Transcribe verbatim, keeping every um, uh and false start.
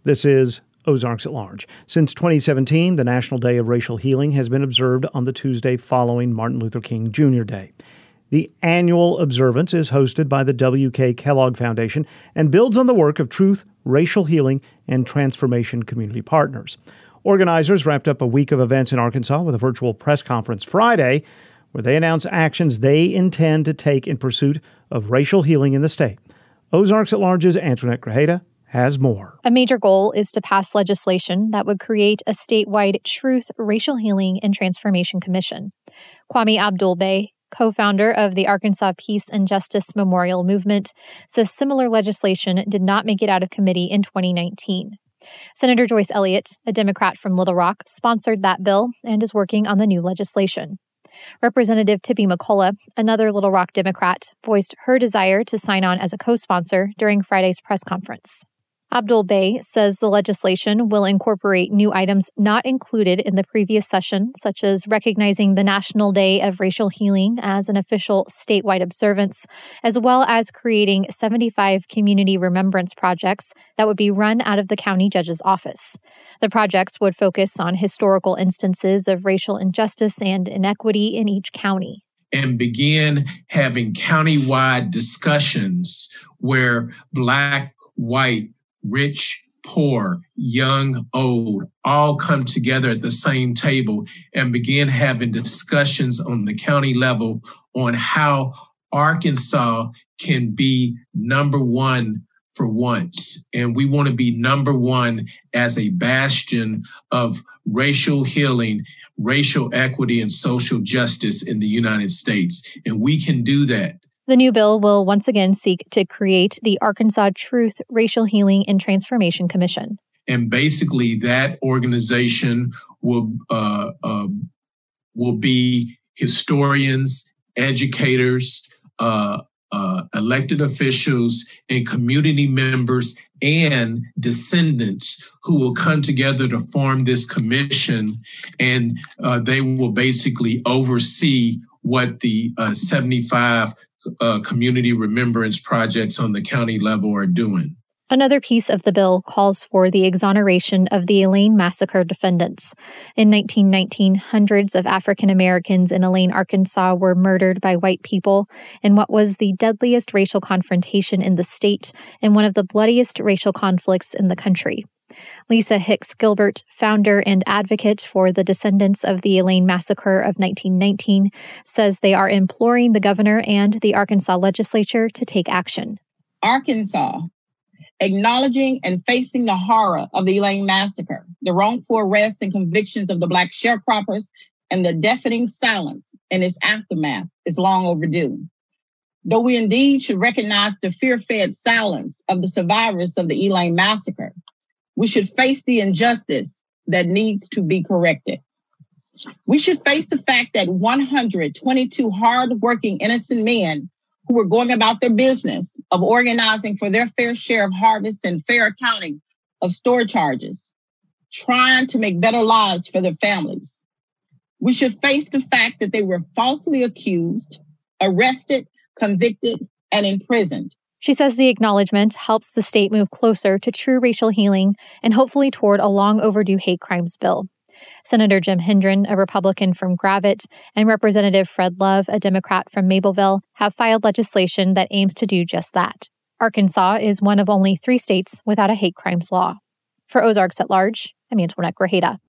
This is Ozarks at Large. Since twenty seventeen, the National Day of Racial Healing has been observed on the Tuesday following Martin Luther King Junior Day. The annual observance is hosted by the W K Kellogg Foundation and builds on the work of Truth, Racial Healing, and Transformation community partners. Organizers wrapped up a week of events in Arkansas with a virtual press conference Friday, where they announced actions they intend to take in pursuit of racial healing in the state. Ozarks at Large's Antoinette Grajeda has more. A major goal is to pass legislation that would create a statewide Truth, Racial Healing, and Transformation Commission. Kwame Abdul-Bey, co-founder of the Arkansas Peace and Justice Memorial Movement, says similar legislation did not make it out of committee in twenty nineteen. Senator Joyce Elliott, a Democrat from Little Rock, sponsored that bill and is working on the new legislation. Representative Tippy McCullough, another Little Rock Democrat, voiced her desire to sign on as a co-sponsor during Friday's press conference. Abdul-Bey says the legislation will incorporate new items not included in the previous session, such as recognizing the National Day of Racial Healing as an official statewide observance, as well as creating seventy-five community remembrance projects that would be run out of the county judge's office. The projects would focus on historical instances of racial injustice and inequity in each county. And begin having countywide discussions where Black, white, rich, poor, young, old, all come together at the same table and begin having discussions on the county level on how Arkansas can be number one for once. And we want to be number one as a bastion of racial healing, racial equity, and social justice in the United States. And we can do that. The new bill will once again seek to create the Arkansas Truth, Racial Healing, and Transformation Commission. And basically that organization will uh, uh, will be historians, educators, uh, uh, elected officials, and community members and descendants who will come together to form this commission, and uh, they will basically oversee what the uh, seventy-five Uh, community remembrance projects on the county level are doing. Another piece of the bill calls for the exoneration of the Elaine Massacre defendants. In nineteen nineteen, hundreds of African Americans in Elaine, Arkansas were murdered by white people in what was the deadliest racial confrontation in the state and one of the bloodiest racial conflicts in the country. Lisa Hicks Gilbert, founder and advocate for the descendants of the Elaine Massacre of nineteen nineteen, says they are imploring the governor and the Arkansas legislature to take action. Arkansas, acknowledging and facing the horror of the Elaine Massacre, the wrongful arrests and convictions of the Black sharecroppers, and the deafening silence in its aftermath is long overdue. Though we indeed should recognize the fear-fed silence of the survivors of the Elaine Massacre, we should face the injustice that needs to be corrected. We should face the fact that one hundred twenty-two hardworking innocent men who were going about their business of organizing for their fair share of harvests and fair accounting of store charges, trying to make better lives for their families. We should face the fact that they were falsely accused, arrested, convicted, and imprisoned. She says the acknowledgement helps the state move closer to true racial healing and hopefully toward a long overdue hate crimes bill. Senator Jim Hendren, a Republican from Gravette, and Representative Fred Love, a Democrat from Mableville, have filed legislation that aims to do just that. Arkansas is one of only three states without a hate crimes law. For Ozarks at Large, I'm Antoinette Grajeda.